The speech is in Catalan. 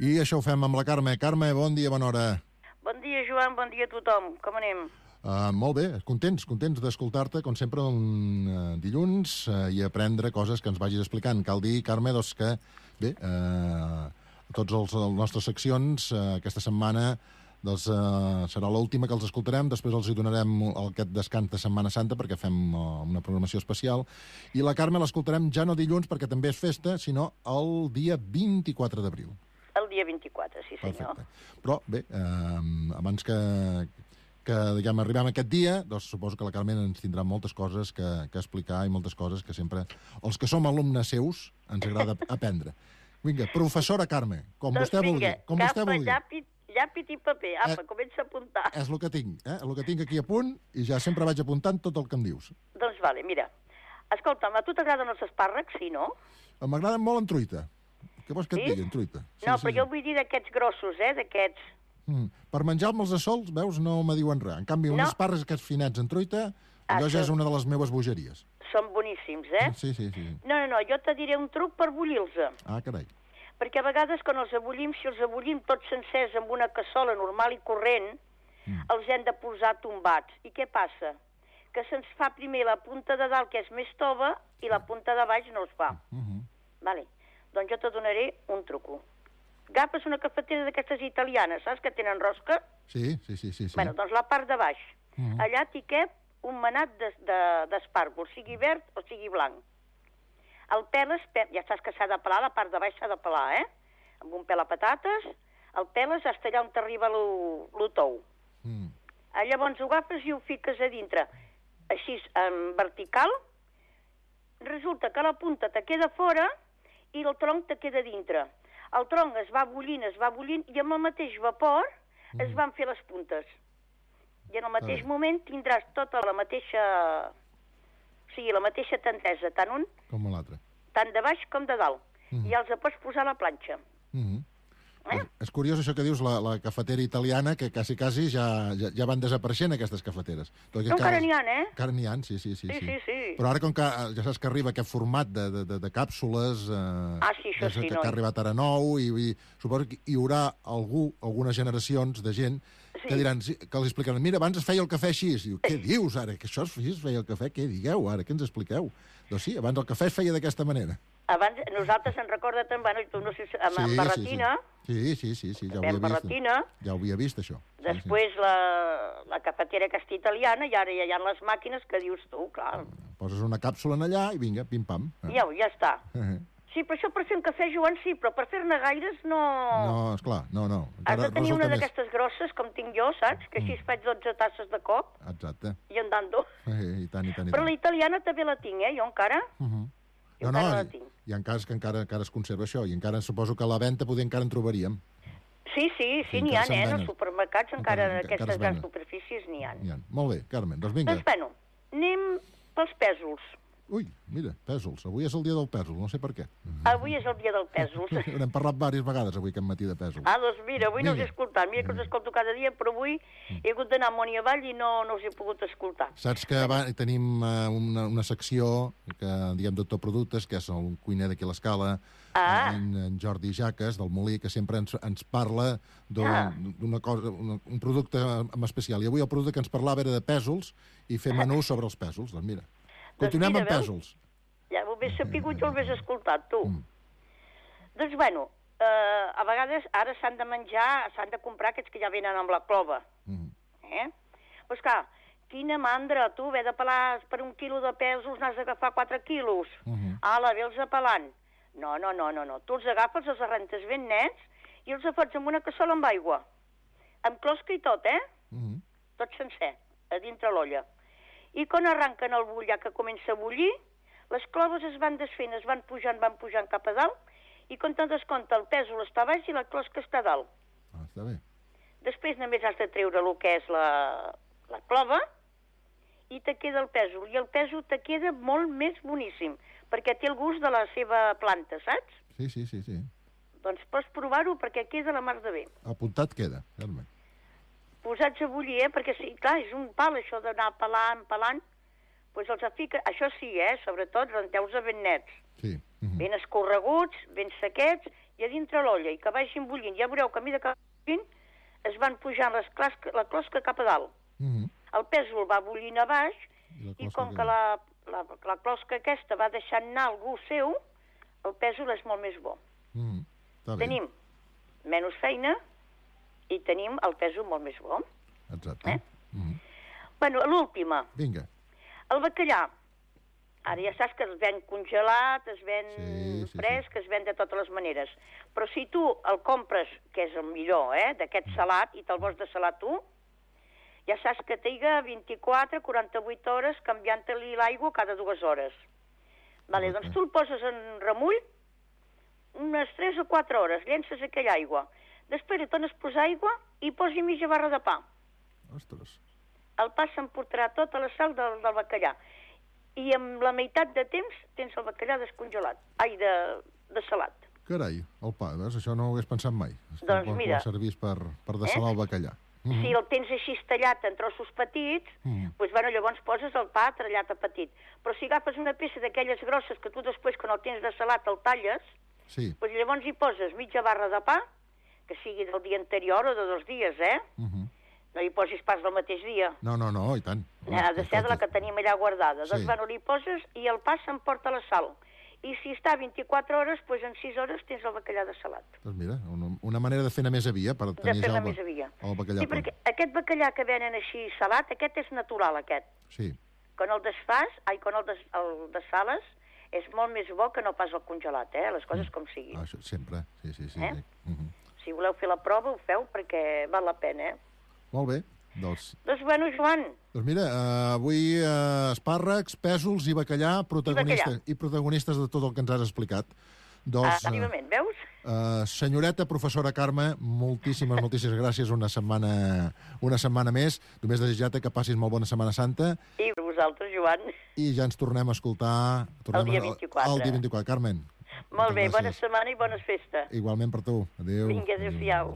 I això ho fem amb la Carme. Carme, bon dia, bona hora. Bon dia, Joan, bon dia a tothom. Com anem? Molt bé, contents d'escoltar-te, com sempre, un dilluns i aprendre coses que ens vagis explicant. Cal dir, Carme, doncs que, bé, tots les nostres seccions aquesta setmana doncs, serà l'última que els escoltarem, després els hi donarem aquest descans de Setmana Santa perquè fem una programació especial, i la Carme l'escoltarem ja no dilluns perquè també és festa, sinó el dia 24 d'abril. El dia 24, sí senyor. Perfecte. Però, bé, abans que diguem, arribem a aquest dia, doncs suposo que la Carme ens tindrà moltes coses que explicar i moltes coses que sempre els que som alumnes seus ens agrada aprendre. Vinga, professora Carme, com doncs vostè vulgui. Com vostè vulgui. Llàpid i paper. Apa, comença a apuntar. És el que tinc, el que tinc aquí a punt i ja sempre vaig apuntant tot el que em dius. Doncs vale, mira. Escolta'm, a tu t'agraden els espàrrecs, sí, no? M'agraden molt en truita. Què vols que et digui, en truita? Sí, no, però jo vull dir d'aquests grossos, d'aquests. Per menjar-me'ls a sols, veus, no me diuen res. En canvi, uns espàrrecs aquests finets en truita, allò ja és una de les meves bogeries. Són boníssims, Sí. No, jo te diré un truc per bullir-los. Ah, carai. Perquè a vegades quan els abullim, si els abullim tots sencers amb una cassola normal i corrent, els hem de posar tombats. I què passa? Que se'ns fa primer la punta de dalt, que és més tova, i la punta de baix no es fa. Vale. Doncs jo te donaré un truco. Agafes una cafetera d'aquestes italianes, saps, que tenen rosca? Sí. Bueno, doncs la part de baix. Allà t'hi cap un manat d'espàrgol, sigui verd o sigui blanc. El peles, ja saps que s'ha de pelar, la part de baix s'ha de pelar, amb un pèl a patates, el peles hasta allà on t'arriba lo tou. Llavors ho agafes i ho fiques a dintre, així en vertical, resulta que la punta te queda fora i el tronc te queda dintre. El tronc es va bullint i amb el mateix vapor es van fer les puntes. I en el mateix moment tindràs tota la mateixa... O sigui, la mateixa tendresa, tant un... Com l'altre. Tant de baix com de dalt. I ja els pots posar a la planxa. És curiós això que dius, la cafetera italiana, que quasi ja van desapareixent aquestes cafeteres. Encara n'hi ha, Encara n'hi ha, sí. Sí. Però ara, com que ja saps que arriba aquest format de càpsules... Sí, això sí, que ha arribat ara nou, i suposo que hi haurà algunes generacions de gent que diran, que els explicaran, mira, abans es feia el cafè així. Diu, què dius ara? Que això es feia el cafè? Què digueu ara? Què ens expliqueu? Doncs sí, abans el cafè es feia d'aquesta manera. Abans, nosaltres en recorda tant, bueno, tu no sé, amb barretina. Sí, ja ho havia vist. Ja ho havia vist, això. Després la cafetera aquesta italiana, i ara ja hi ha les màquines que dius tu, clar. Poses una càpsula en allà i vinga, pim-pam. Ja està. Sí, però això per fer un cafè, Joan, sí, però per fer-ne gaires no... No, esclar, no. Has de tenir una d'aquestes grosses, com tinc jo, saps? Que així es faig 12 tasses de cop. Exacte. I andando. I tant. Però la italiana també la tinc, jo encara. No, hi ha casos que encara es conserva això, i encara suposo que a la venda poder encara en trobaríem. Sí, n'hi ha, als supermercats encara en aquestes grans superfícies n'hi ha. Molt bé, Carmen, doncs vinga. Doncs bueno, anem pels pèsols. Ui, mira, pèsols. Avui és el dia del pèsol, no sé per què. Avui és el dia del pèsol. N'hem parlat diverses vegades avui aquest matí de pèsols. Doncs mira, avui no us he escoltat. Mira que us escolto cada dia, però avui he hagut d'anar amunt i avall i no us he pogut escoltar. Saps que tenim una secció que diem Doctor Productes, que és el cuiner d'aquí a l'Escala, en Jordi Jaques, del Molí, que sempre ens parla d'una cosa, un producte en especial. I avui el producte que ens parlava era de pèsols i fer menús sobre els pèsols. Doncs mira, continuem amb pèsols. Ja ho hagués sapigut, jo ho hagués escoltat, tu. Doncs, bueno, a vegades ara s'han de comprar aquests que ja venen amb la clova. Doncs clar, quina mandra, tu, haver de pelar per 1 quilo de pèsols n'has d'agafar 4 quilos. Ala, ve-los pelant. No. Tu els agafes, els arrentes ben nets i els fots amb una cassola amb aigua. Amb closca i tot, tot sencer, a dintre l'olla. I quan arranquen el bull, ja que comença a bullir, les cloves es van desfent, es van pujant cap a dalt, i quan te'n descompte el pèsol està baix i la closca està a dalt. Està bé. Després només has de treure el que és la clova i te queda el pèsol. I el pèsol te queda molt més boníssim, perquè té el gust de la seva planta, saps? Sí. Doncs pots provar-ho perquè queda la mar de bé. Apuntat queda, Carme. Posats a bullir, perquè sí, clar, és un pal això d'anar pelant, doncs els fica, això sí, sobretot renteus-a ben nets. Sí. Ben escorreguts, ben sequets, i a dintre l'olla, i que vagin bullint. Ja veureu que a mesura que bullint es van pujant la closca cap a dalt. El pèsol va bullint a baix, i com que la closca aquesta va deixant anar el gust seu, el pèsol és molt més bo. Tenim menys feina i tenim el pèsol molt més bo. Exacte. Bueno, l'última. Vinga. El bacallà. Ara ja saps que es ven congelat, es ven fresc, es ven de totes les maneres. Però si tu el compres, que és el millor, d'aquest salat, i te'l vols de salat tu, ja saps que triga 24-48 hores canviant-li l'aigua cada 2 hores. Vale, doncs tu el poses en remull unes 3 o 4 hores, llences aquella aigua. Després li tornes a posar aigua i posi mitja barra de pa. Ostres. El pa s'emportarà tota la sal del bacallà. I amb la meitat de temps tens el bacallà descongelat. Ai, de salat. Carai, el pa, veus? Això no ho hagués pensat mai. Doncs mira. Que servís per dessalar el bacallà. Si el tens així tallat en trossos petits, doncs, bueno, llavors poses el pa tallat a petit. Però si agafes una peça d'aquelles grosses que tu després, quan el tens de salat, el talles, doncs llavors hi poses mitja barra de pa, que sigui del dia anterior o de 2 dies, No hi posis pas del mateix dia. No, i tant. Ha de ser de la que tenim allà guardada. Doncs, bueno, li poses i el pa s'emporta la sal. I si està 24 hores, doncs en 6 hores tens el bacallà de salat. Doncs mira, una manera de fer anar més a via per tenir ja el bacallà. Sí, perquè aquest bacallà que venen així salat, aquest és natural, aquest. Sí. Quan el el dessales, és molt més bo que no pas el congelat, les coses com siguin. Això, sempre, sí. Si voleu fer la prova, ho feu perquè val la pena, Molt bé, doncs... Doncs, bueno, Joan... Doncs mira, avui espàrrecs, pèsols i bacallà, protagonistes de tot el que ens has explicat. Efectivament, veus? Senyoreta professora Carme, moltíssimes gràcies una setmana més. Només desitjar-te que passis molt bona Setmana Santa. I per vosaltres, Joan. I ja ens tornem a escoltar... El dia 24. El dia 24, Carmen. Molt bé, bona setmana i bones festes. Igualment per tu. Adéu. Vinga, adéu-siau.